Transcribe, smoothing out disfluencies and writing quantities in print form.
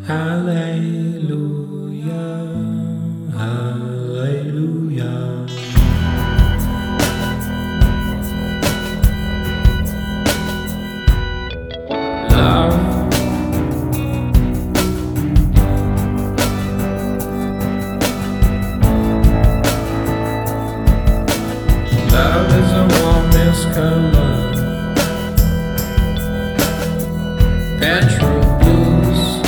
Hallelujah, hallelujah. Love, love is a warm miscolor.